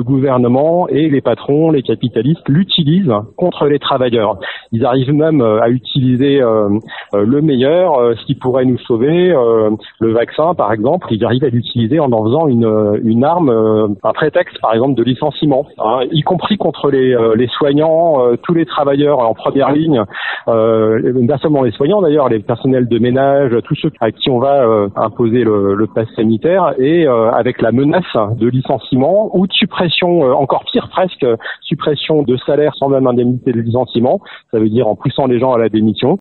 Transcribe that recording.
gouvernement et les patrons, les capitalistes l'utilisent contre les travailleurs. Ils arrivent même à utiliser le meilleur, ce qui pourrait nous sauver, le vaccin par exemple. Ils arrivent à l'utiliser en faisant une arme, un prétexte par exemple de licenciement, hein, y compris contre les soignants, tous les travailleurs en première ligne, pas seulement les soignants d'ailleurs, les personnels de ménage, tous ceux à qui on va imposer le pass sanitaire, et avec la menace de licenciement ou de suppression, encore pire presque, suppression de salaire sans même indemnité de licenciement, ça veut dire en poussant les gens à la démission.